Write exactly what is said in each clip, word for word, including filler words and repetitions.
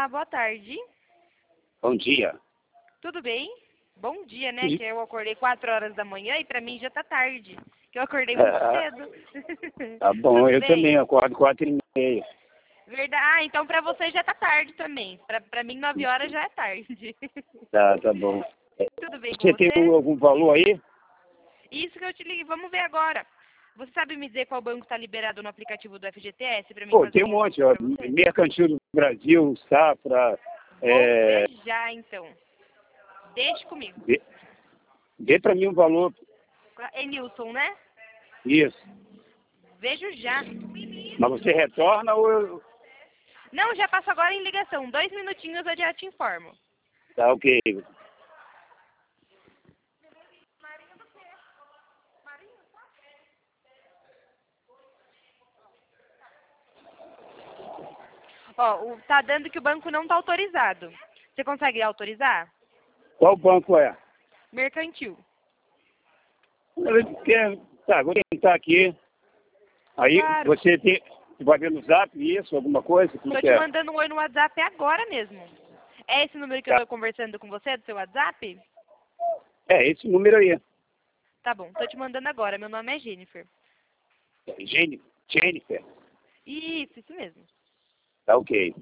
Olá, boa tarde. Bom dia. Tudo bem? Bom dia, né? Sim. Que eu acordei quatro horas da manhã e pra mim já tá tarde. Que eu acordei muito Ah, cedo. Tá bom, Tudo eu bem? também acordo quatro e meia. Verdade. Ah, então pra você já tá tarde também. Pra, pra mim, nove horas já é tarde. Tá, tá bom. É, Tudo bem com Você tem você? algum valor aí? Isso que eu te liguei. Vamos ver agora. Você sabe me dizer qual banco tá liberado no aplicativo do F G T S pra mim Pô, fazer tem um uma monte, consulta ó. pra você? Mercantil do Brasil, Safra. Vou É, ver já, então. Deixe comigo. dê, dê pra mim um valor. É Nilson, né? Isso. Vejo já. Mas você retorna ou eu... Não, já passo agora em ligação. Dois minutinhos eu já te informo. Tá, ok. Ó, o, tá dando que o banco não tá autorizado. Você consegue autorizar? Qual banco é? Mercantil. Eu quero- Tá, vou tentar aqui. Aí Claro. você tem... Você vai ver no zap isso, alguma coisa? Como Tô que te é? mandando um oi no WhatsApp agora mesmo. É esse número que eu Tá. tô conversando com você, do seu WhatsApp? É, esse número aí. Tá bom, tô te mandando agora. Meu nome é Jennifer. Jennifer. Jennifer. Isso, isso mesmo. Tá, ok.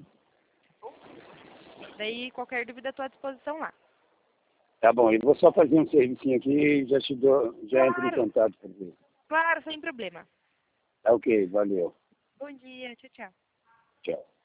Daí, qualquer dúvida, tô à disposição lá. Tá bom, eu vou só fazer um servicinho aqui e já te dou, já entro em Claro, contato com você. claro, sem problema. Tá ok, valeu. Bom dia, tchau, tchau. Tchau.